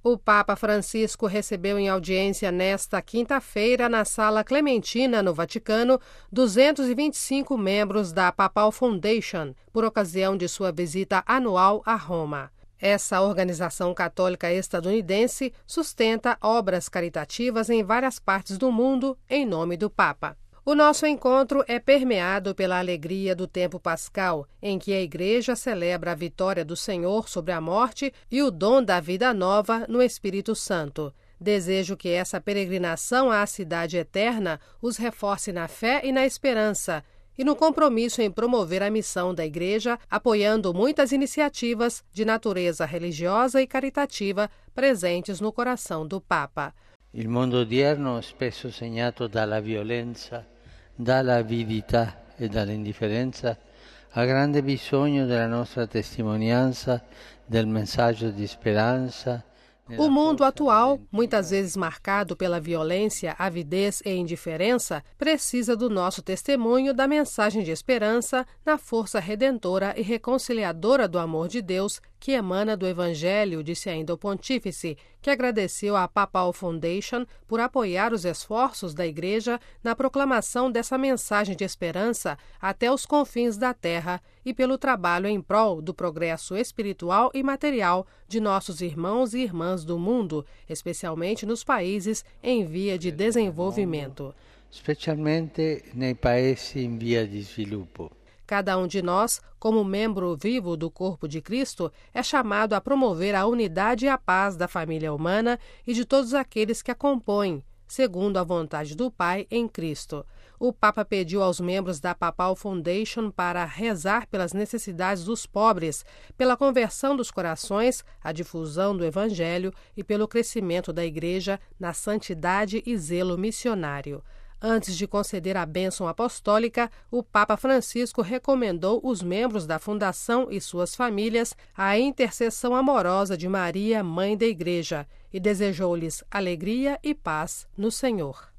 O Papa Francisco recebeu em audiência nesta quinta-feira, na Sala Clementina, no Vaticano, 225 membros da Papal Foundation, por ocasião de sua visita anual a Roma. Essa organização católica estadunidense sustenta obras caritativas em várias partes do mundo em nome do Papa. O nosso encontro é permeado pela alegria do tempo pascal, em que a Igreja celebra a vitória do Senhor sobre a morte e o dom da vida nova no Espírito Santo. Desejo que essa peregrinação à cidade eterna os reforce na fé e na esperança, e no compromisso em promover a missão da Igreja, apoiando muitas iniciativas de natureza religiosa e caritativa presentes no coração do Papa. Il mondo odierno, spesso segnato dalla violenza, dall'avidità e dall'indifferenza, ha grande bisogno della nostra testimonianza, del messaggio di speranza. O mundo atual, muitas vezes marcado pela violência, avidez e indiferença, precisa do nosso testemunho da mensagem de esperança na força redentora e reconciliadora do amor de Deus que emana do Evangelho, disse ainda o Pontífice, que agradeceu à Papal Foundation por apoiar os esforços da Igreja na proclamação dessa mensagem de esperança até os confins da Terra e pelo trabalho em prol do progresso espiritual e material de nossos irmãos e irmãs do mundo, especialmente nos países em via de desenvolvimento. Specialmente nei paesi in via di sviluppo. Cada um de nós, como membro vivo do corpo de Cristo, é chamado a promover a unidade e a paz da família humana e de todos aqueles que a compõem, segundo a vontade do Pai em Cristo. O Papa pediu aos membros da Papal Foundation para rezar pelas necessidades dos pobres, pela conversão dos corações, a difusão do Evangelho e pelo crescimento da Igreja na santidade e zelo missionário. Antes de conceder a bênção apostólica, o Papa Francisco recomendou os membros da Fundação e suas famílias à intercessão amorosa de Maria, Mãe da Igreja, e desejou-lhes alegria e paz no Senhor.